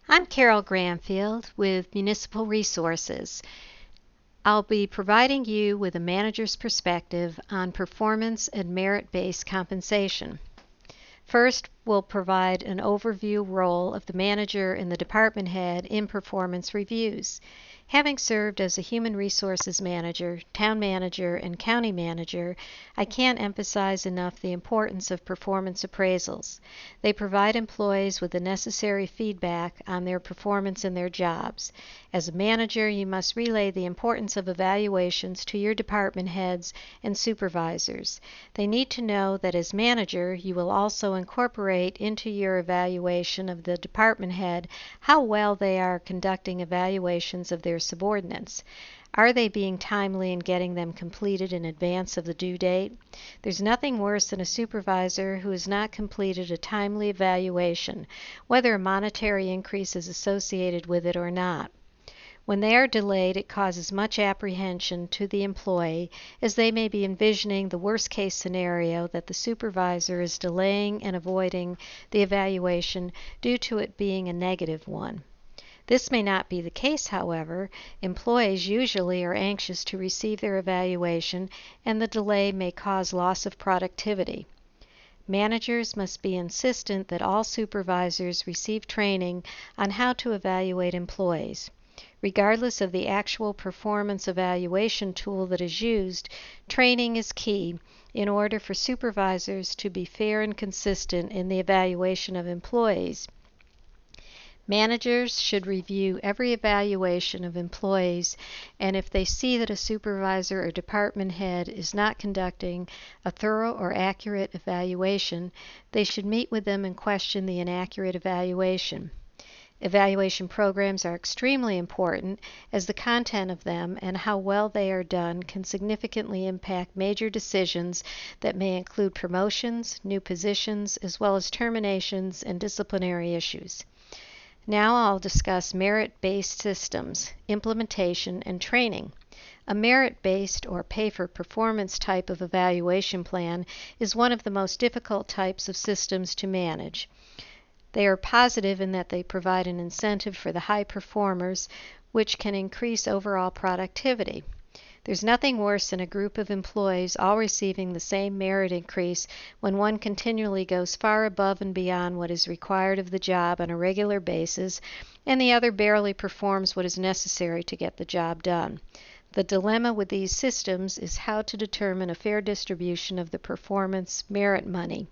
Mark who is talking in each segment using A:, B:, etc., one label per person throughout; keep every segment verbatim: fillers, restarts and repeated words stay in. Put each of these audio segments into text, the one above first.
A: I'm Carol Granfield with Municipal Resources. I'll be providing you with a manager's perspective on performance and merit-based compensation. First, we'll provide an overview role of the manager and the department head in performance reviews. Having served as a human resources manager, town manager, and county manager, I can't emphasize enough the importance of performance appraisals. They provide employees with the necessary feedback on their performance in their jobs. As a manager, you must relay the importance of evaluations to your department heads and supervisors. They need to know that as manager, you will also incorporate into your evaluation of the department head how well they are conducting evaluations of their subordinates. Are they being timely in getting them completed in advance of the due date? There's nothing worse than a supervisor who has not completed a timely evaluation, whether a monetary increase is associated with it or not. When they are delayed, it causes much apprehension to the employee, as they may be envisioning the worst-case scenario that the supervisor is delaying and avoiding the evaluation due to it being a negative one. This may not be the case, however. Employees usually are anxious to receive their evaluation, and the delay may cause loss of productivity. Managers must be insistent that all supervisors receive training on how to evaluate employees. Regardless of the actual performance evaluation tool that is used, training is key in order for supervisors to be fair and consistent in the evaluation of employees. Managers should review every evaluation of employees, and if they see that a supervisor or department head is not conducting a thorough or accurate evaluation, they should meet with them and question the inaccurate evaluation. Evaluation programs are extremely important, as the content of them and how well they are done can significantly impact major decisions that may include promotions, new positions, as well as terminations and disciplinary issues. Now I'll discuss merit-based systems, implementation, and training. A merit-based or pay-for-performance type of evaluation plan is one of the most difficult types of systems to manage. They are positive in that they provide an incentive for the high performers, which can increase overall productivity. There's nothing worse than a group of employees all receiving the same merit increase when one continually goes far above and beyond what is required of the job on a regular basis, and the other barely performs what is necessary to get the job done. The dilemma with these systems is how to determine a fair distribution of the performance merit money.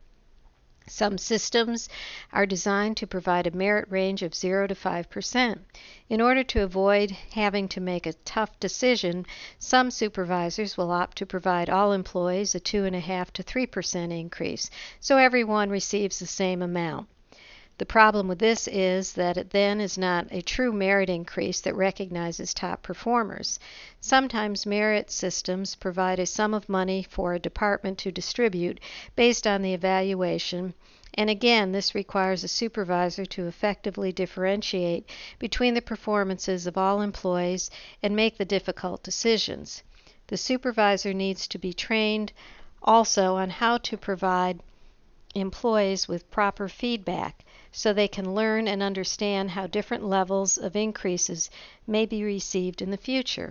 A: Some systems are designed to provide a merit range of zero to five percent. In order to avoid having to make a tough decision, some supervisors will opt to provide all employees a two point five to three percent increase, so everyone receives the same amount. The problem with this is that it then is not a true merit increase that recognizes top performers. Sometimes merit systems provide a sum of money for a department to distribute based on the evaluation, and again, this requires a supervisor to effectively differentiate between the performances of all employees and make the difficult decisions. The supervisor needs to be trained also on how to provide employees with proper feedback, so they can learn and understand how different levels of increases may be received in the future.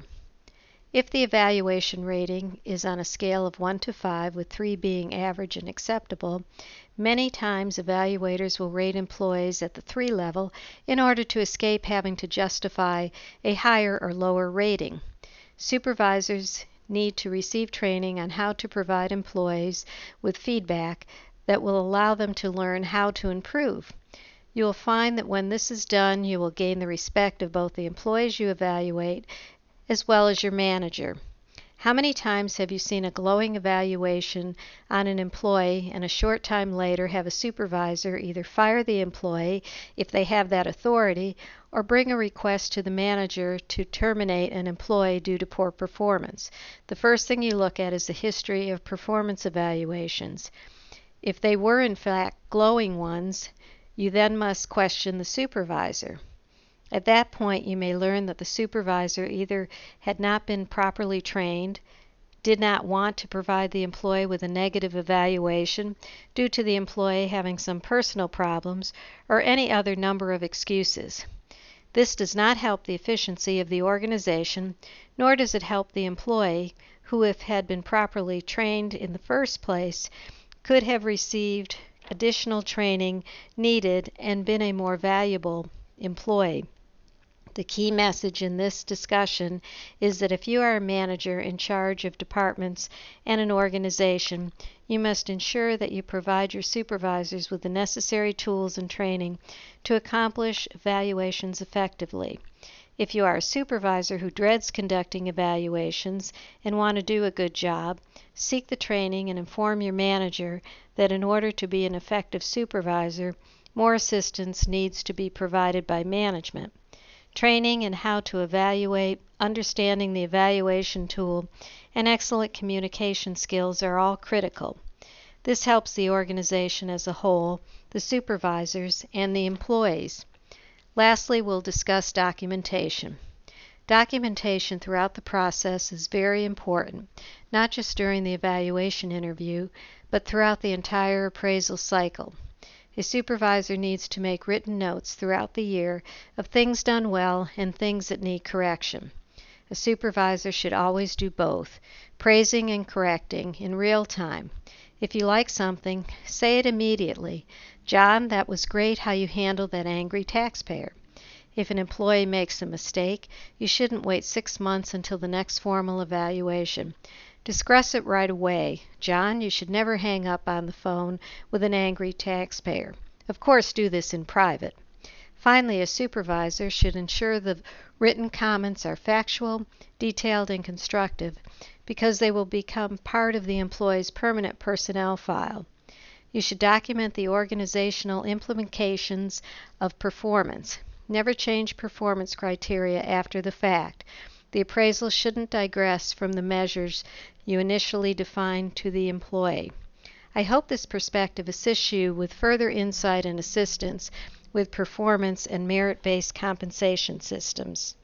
A: If the evaluation rating is on a scale of one to five, with three being average and acceptable, many times evaluators will rate employees at the three level in order to escape having to justify a higher or lower rating. Supervisors need to receive training on how to provide employees with feedback that will allow them to learn how to improve. You will find that when this is done, you will gain the respect of both the employees you evaluate as well as your manager. How many times have you seen a glowing evaluation on an employee and a short time later have a supervisor either fire the employee if they have that authority or bring a request to the manager to terminate an employee due to poor performance? The first thing you look at is the history of performance evaluations. If they were in fact glowing ones, you then must question the supervisor. At that point, you may learn that the supervisor either had not been properly trained, did not want to provide the employee with a negative evaluation due to the employee having some personal problems or any other number of excuses. This does not help the efficiency of the organization, nor does it help the employee, who, if had been properly trained in the first place, could have received additional training needed and been a more valuable employee. The key message in this discussion is that if you are a manager in charge of departments and an organization, you must ensure that you provide your supervisors with the necessary tools and training to accomplish evaluations effectively. If you are a supervisor who dreads conducting evaluations and want to do a good job, seek the training and inform your manager that in order to be an effective supervisor, more assistance needs to be provided by management. Training in how to evaluate, understanding the evaluation tool, and excellent communication skills are all critical. This helps the organization as a whole, the supervisors, and the employees. Lastly, we'll discuss documentation. Documentation throughout the process is very important, not just during the evaluation interview, but throughout the entire appraisal cycle. A supervisor needs to make written notes throughout the year of things done well and things that need correction. A supervisor should always do both, praising and correcting in real time. If you like something, say it immediately. John, that was great how you handled that angry taxpayer. If an employee makes a mistake, you shouldn't wait six months until the next formal evaluation. Discuss it right away. John, you should never hang up on the phone with an angry taxpayer. Of course, do this in private. Finally, a supervisor should ensure the written comments are factual, detailed, and constructive because they will become part of the employee's permanent personnel file. You should document the organizational implications of performance. Never change performance criteria after the fact. The appraisal shouldn't digress from the measures you initially defined to the employee. I hope this perspective assists you with further insight and assistance with performance and merit-based compensation systems.